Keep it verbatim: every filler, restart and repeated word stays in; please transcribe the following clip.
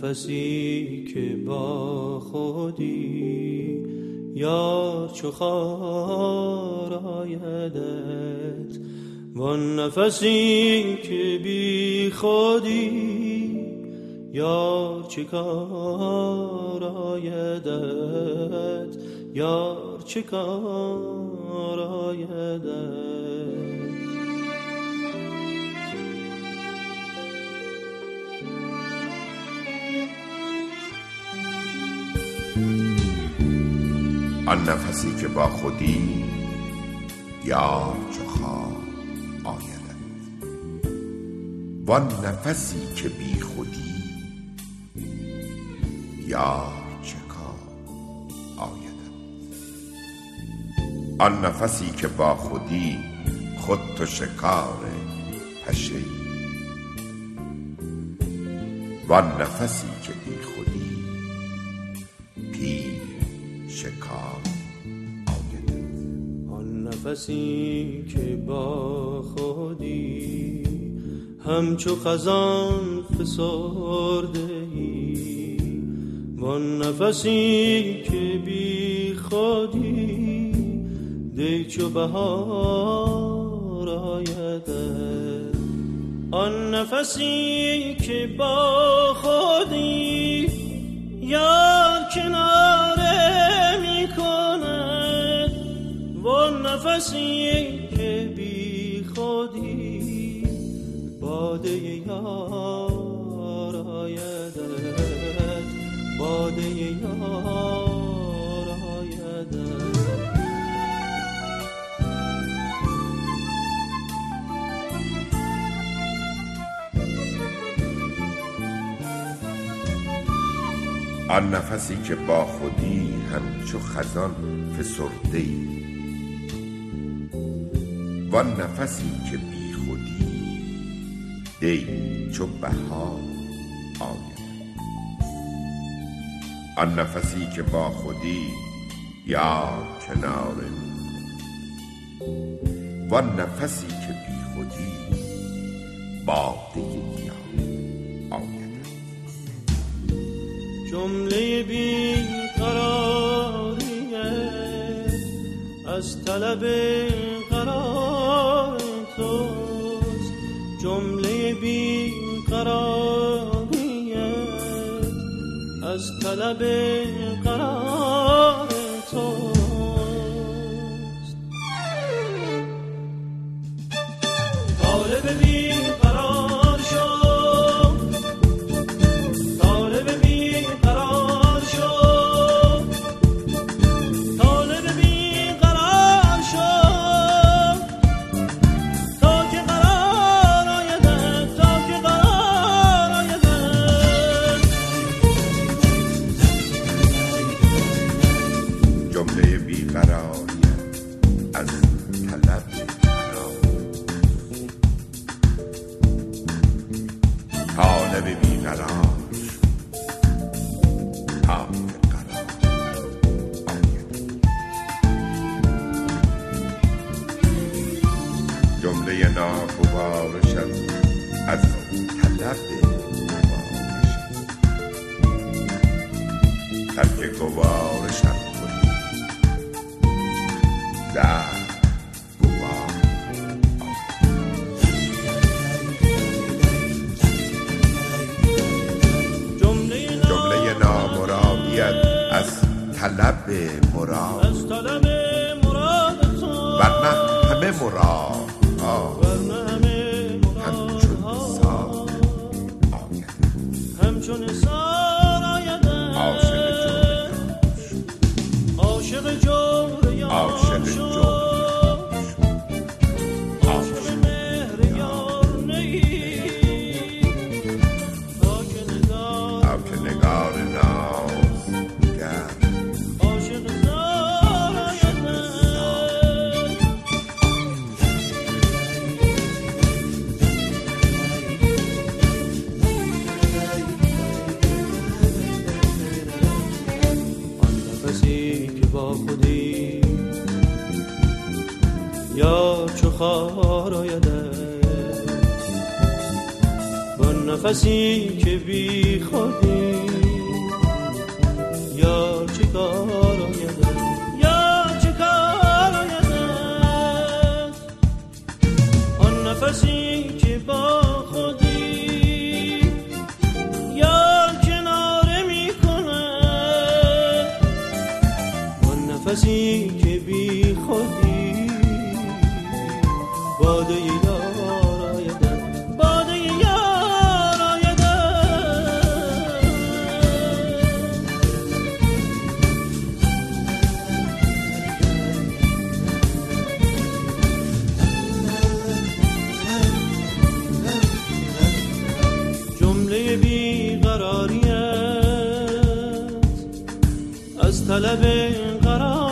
نفسی که با خودی یار چو خار آیدت، وان نفسی که بی خودی یار چه کار آیدت، یار چه کار آیدت. آن نفسی که با خودی یار چو خار آیدت، وان نفسی که بی خودی یار چه کار آیدت. آن نفسی که با خودی خود تو شکار پشه، وان نفسی که بی خودی پیر شکار آیدت. آن نفسی که با خودی همچو خزان فسرده ای، وان نفسی که بی خودی دی چو بهار آیدت. آن نفسی که با خودی یار کناره می کند، وان نفسی که بی خودی باده یار آیدت، باده یار آیدت. آن نفسی که با خودی همچو خزان فسرده ای، وان نفسی که بی خودی دی چو بهار آیدت. آن نفسی که با خودی یار کناره، وان نفسی که بی خودی باده یار آیدت. جمله بی قراریه از طلب قرار توست، جمله بی قراریه از طلب قرار توست. طالب بی قرار شو، طالب بی قرار شو، طالب بی قرار شو، تا که قرار آیدت، تا که قرار آیدت. جمله بیقراری از طلب قرار، طالب بیقرار تا که قرار آید. جمله ناگوارشت از طلب گوارشت، ترک گوارشت کنی در گوار جمله نامرادیت از طلب مراد، از طلب مراد تو، ورنه همه مراد ورنه همه مراد همچون سار آید. همچون سار آیدت. عاشق جور یار، عاشق جور یار شو، عاشق مهر یار نهی، تا که نگار تا که نگار ناز کرد عاشق زار آیدت. آن نفسی که با خودی یار چو خار آیدت، وان نفسی که بی خودی یا چه کار آیدت یا چه کار آیدت آن نفسی که با خودی یا کناره می کند آن نفسی که بی خودی باده یار آیدت باده یار آیدت جمله بیقراریت از طلب قرار